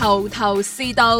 頭頭是道。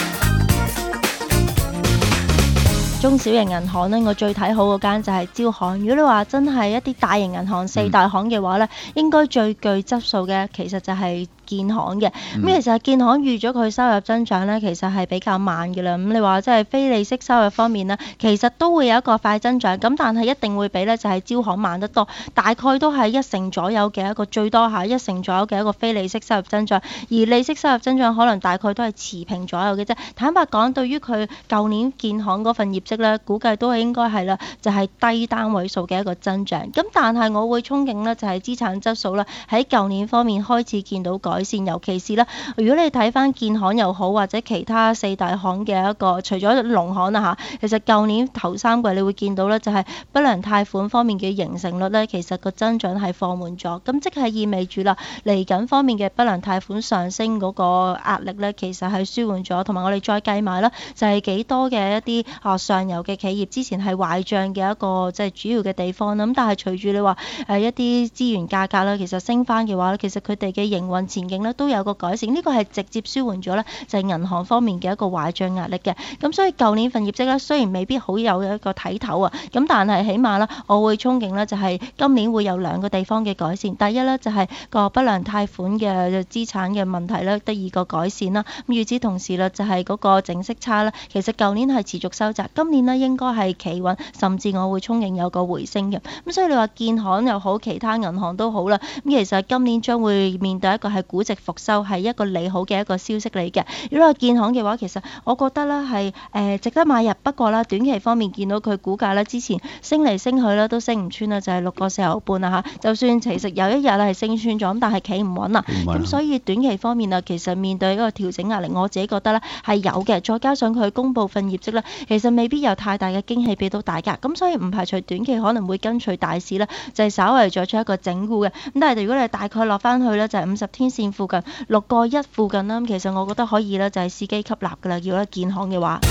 中小型銀行呢，我最睇好嗰間就係招行。如果你話真係一啲大型銀行、四大行嘅話呢，應該最具質素嘅其實就係建行嘅。咁其實建行預咗佢收入增長呢，其實係比較慢嘅啦。咁你話即係非利息收入方面呢，其實都會有一個快增長，咁但係一定會比呢就係招行慢得多，大概都係1成左右嘅一個最多下1成左右嘅一個非利息收入增長，而利息收入增長可能大概都係持平左右嘅啫。坦白講，對於佢舊年建行嗰份業績咧，估計都係應該係啦，就係低單位數嘅一個增長。咁但係我會憧憬咧，就係資產質素啦，喺舊年方面開始見到改善，尤其是啦，如果你睇翻建行又好，或者其他四大行嘅一個，除咗農行啦嚇，其實舊年頭3季你會見到咧，就係不良貸款方面嘅形成率咧，其實個增長係放緩咗。咁即係意味住啦，嚟緊方面嘅不良貸款上升嗰個壓力咧，其實係舒緩咗，同埋我哋再計埋啦，就係幾多嘅一啲上游嘅企業之前係壞帳嘅一個即係主要嘅地方啦。咁但係隨住你話一啲資源價格咧，其實升翻嘅話咧，其實佢哋嘅營運前景咧都有個改善。呢個係直接舒緩咗咧，就係銀行方面嘅一個壞帳壓力嘅。咁所以舊年份業績咧，雖然未必好有一個睇頭啊，咁但係起碼啦，我會憧憬咧，就係今年會有2個地方嘅改善。第一咧就係個不良貸款嘅資產嘅問題咧得以個改善啦。咁與此同時咧，就係嗰個淨息差咧，其實舊年係持續收窄，今年咧應該係企穩，甚至我會憧憬有個回升嘅。咁所以你話建行又好，其他銀行都好啦。咁其實今年將會面對一個係估值復收，係一個利好嘅一個消息嚟嘅。如果話建行嘅話，其實我覺得咧係值得買入。不過啦，短期方面見到佢股價咧之前升嚟升去咧都升唔穿啦，就係6個4毫半啦嚇。就算其實有一日咧係升穿咗，咁但係企唔穩啦。咁所以短期方面啊，其實面對一個調整壓力，我自己覺得咧係有嘅。再加上佢公布份業績咧，其實未必有太大嘅驚喜俾到大家。咁所以唔排除短期可能會跟隨大市咧，就係稍為作出一個整固嘅。咁但係如果你大概落翻去咧，就係50天線附近6個1附近啦。咁其實我覺得可以咧，就係伺機吸納噶啦。如果建行嘅話，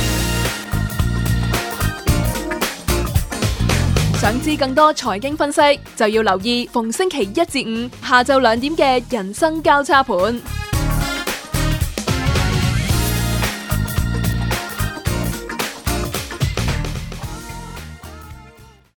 想知更多財經分析，就要留意逢星期1至5下晝2點嘅人生交叉盤。